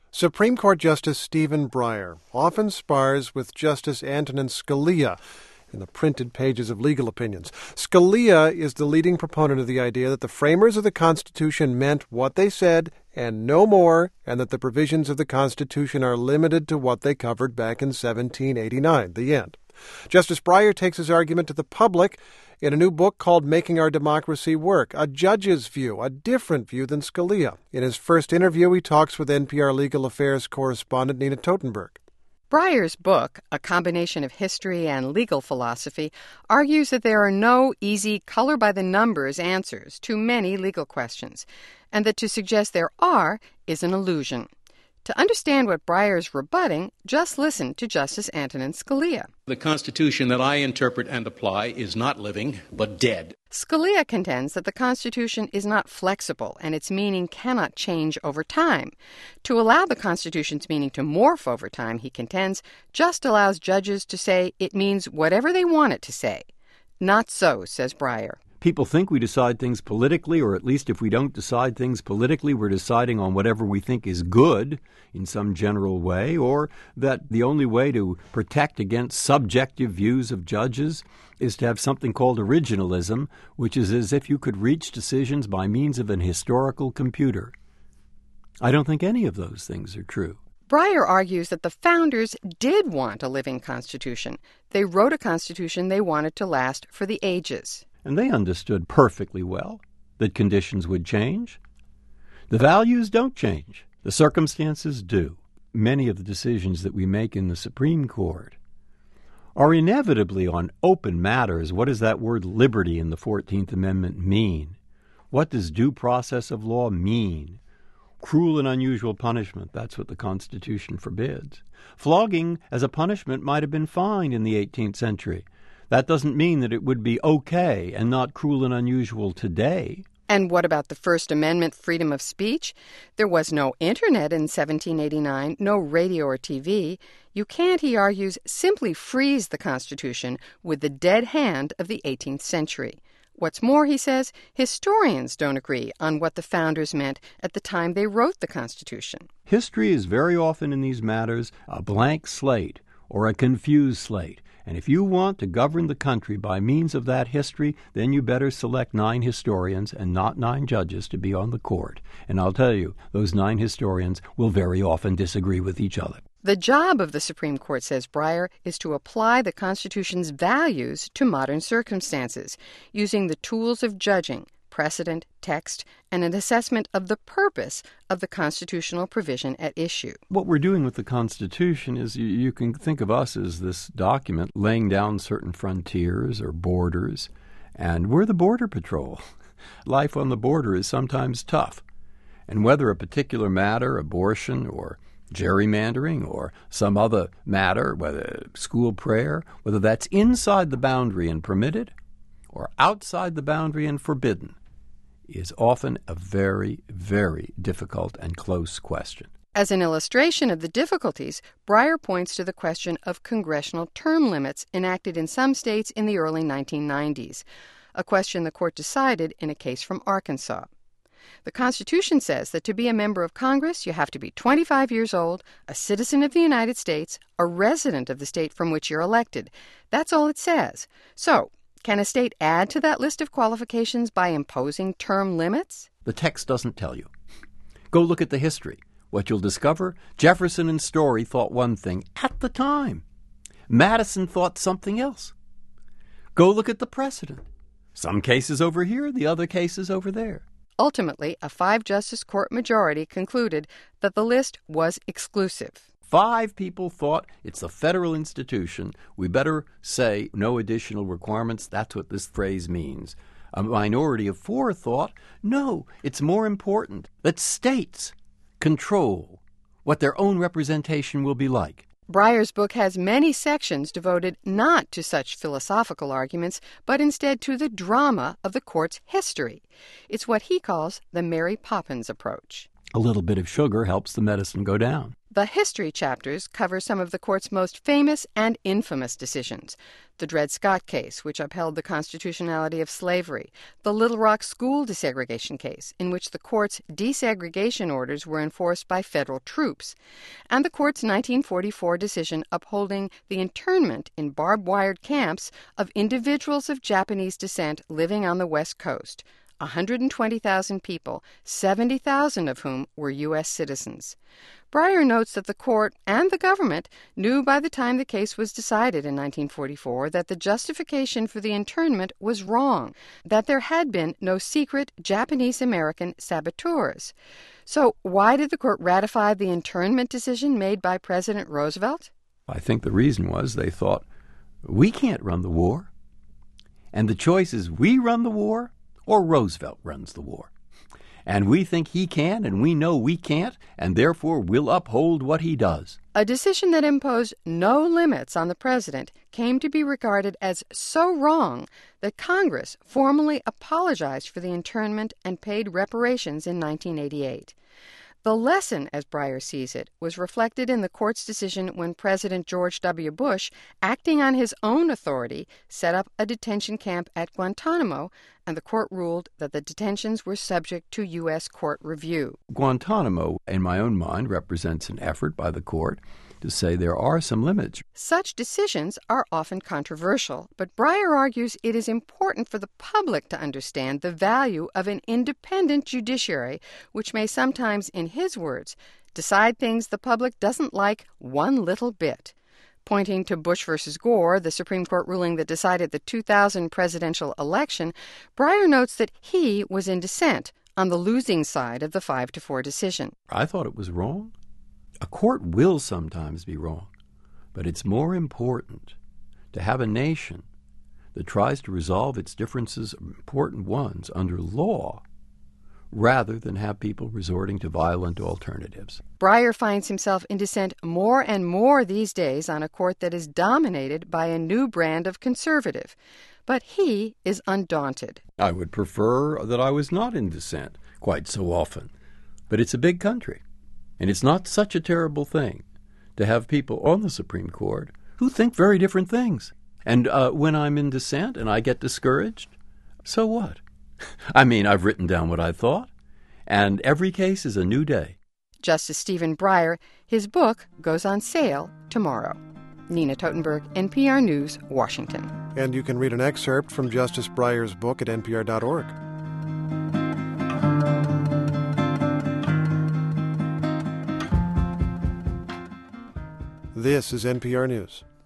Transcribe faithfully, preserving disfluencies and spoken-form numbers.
Supreme Court Justice Stephen Breyer often spars with Justice Antonin Scalia in the printed pages of legal opinions. Scalia is the leading proponent of the idea that the framers of the Constitution meant what they said and no more, and that the provisions of the Constitution are limited to what they covered back in seventeen eighty-nine, the end. Justice Breyer takes his argument to the public in a new book called Making Our Democracy Work, a judge's view, a different view than Scalia. In his first interview, he talks with N P R legal affairs correspondent Nina Totenberg. Breyer's book, a combination of history and legal philosophy, argues that there are no easy color-by-the-numbers answers to many legal questions, and that to suggest there are is an illusion. To understand what Breyer's rebutting, just listen to Justice Antonin Scalia. The Constitution that I interpret and apply is not living, but dead. Scalia contends that the Constitution is not flexible and its meaning cannot change over time. To allow the Constitution's meaning to morph over time, he contends, just allows judges to say it means whatever they want it to say. Not so, says Breyer. People think we decide things politically, or at least if we don't decide things politically, we're deciding on whatever we think is good in some general way, or that the only way to protect against subjective views of judges is to have something called originalism, which is as if you could reach decisions by means of an historical computer. I don't think any of those things are true. Breyer argues that the founders did want a living constitution. They wrote a constitution they wanted to last for the ages. And they understood perfectly well that conditions would change. The values don't change. The circumstances do. Many of the decisions that we make in the Supreme Court are inevitably on open matters. What does that word liberty in the fourteenth Amendment mean? What does due process of law mean? Cruel and unusual punishment, that's what the Constitution forbids. Flogging as a punishment might have been fine in the eighteenth century. That doesn't mean that it would be okay and not cruel and unusual today. And what about the First Amendment freedom of speech? There was no internet in seventeen eighty-nine, no radio or T V. You can't, he argues, simply freeze the Constitution with the dead hand of the eighteenth century. What's more, he says, historians don't agree on what the founders meant at the time they wrote the Constitution. History is very often in these matters a blank slate or a confused slate. And if you want to govern the country by means of that history, then you better select nine historians and not nine judges to be on the court. And I'll tell you, those nine historians will very often disagree with each other. The job of the Supreme Court, says Breyer, is to apply the Constitution's values to modern circumstances, using the tools of judging, precedent, text, and an assessment of the purpose of the constitutional provision at issue. What we're doing with the Constitution is you, you can think of us as this document laying down certain frontiers or borders, and we're the border patrol. Life on the border is sometimes tough, and whether a particular matter, abortion or gerrymandering or some other matter, whether school prayer, whether that's inside the boundary and permitted or outside the boundary and forbidden, is often a very, very difficult and close question. As an illustration of the difficulties, Breyer points to the question of congressional term limits enacted in some states in the early nineteen nineties, a question the court decided in a case from Arkansas. The Constitution says that to be a member of Congress, you have to be twenty-five years old, a citizen of the United States, a resident of the state from which you're elected. That's all it says. So, can a state add to that list of qualifications by imposing term limits? The text doesn't tell you. Go look at the history. What you'll discover, Jefferson and Story thought one thing at the time. Madison thought something else. Go look at the precedent. Some cases over here, the other cases over there. Ultimately, a five-justice court majority concluded that the list was exclusive. Five people thought it's a federal institution. We better say no additional requirements. That's what this phrase means. A minority of four thought, no, it's more important that states control what their own representation will be like. Breyer's book has many sections devoted not to such philosophical arguments, but instead to the drama of the court's history. It's what he calls the Mary Poppins approach. A little bit of sugar helps the medicine go down. The history chapters cover some of the court's most famous and infamous decisions. The Dred Scott case, which upheld the constitutionality of slavery. The Little Rock school desegregation case, in which the court's desegregation orders were enforced by federal troops. And the court's nineteen forty-four decision upholding the internment in barbed-wired camps of individuals of Japanese descent living on the West Coast. one hundred twenty thousand people, seventy thousand of whom were U S citizens. Breyer notes that the court and the government knew by the time the case was decided in nineteen forty-four that the justification for the internment was wrong, that there had been no secret Japanese-American saboteurs. So why did the court ratify the internment decision made by President Roosevelt? I think the reason was they thought, we can't run the war. And the choice is we run the war or Roosevelt runs the war. And we think he can, and we know we can't, and therefore we'll uphold what he does. A decision that imposed no limits on the president came to be regarded as so wrong that Congress formally apologized for the internment and paid reparations in nineteen eighty-eight. The lesson, as Breyer sees it, was reflected in the court's decision when President George W. Bush, acting on his own authority, set up a detention camp at Guantanamo, and the court ruled that the detentions were subject to U S court review. Guantanamo, in my own mind, represents an effort by the court to say there are some limits. Such decisions are often controversial, but Breyer argues it is important for the public to understand the value of an independent judiciary, which may sometimes, in his words, decide things the public doesn't like one little bit. Pointing to Bush versus Gore, the Supreme Court ruling that decided the two thousand presidential election, Breyer notes that he was in dissent on the losing side of the five to four decision. I thought it was wrong. A court will sometimes be wrong, but it's more important to have a nation that tries to resolve its differences, important ones, under law, rather than have people resorting to violent alternatives. Breyer finds himself in dissent more and more these days on a court that is dominated by a new brand of conservative. But he is undaunted. I would prefer that I was not in dissent quite so often, but it's a big country. And it's not such a terrible thing to have people on the Supreme Court who think very different things. And uh, when I'm in dissent and I get discouraged, so what? I mean, I've written down what I thought, and every case is a new day. Justice Stephen Breyer, his book goes on sale tomorrow. Nina Totenberg, N P R News, Washington. And you can read an excerpt from Justice Breyer's book at N P R dot org. This is N P R News.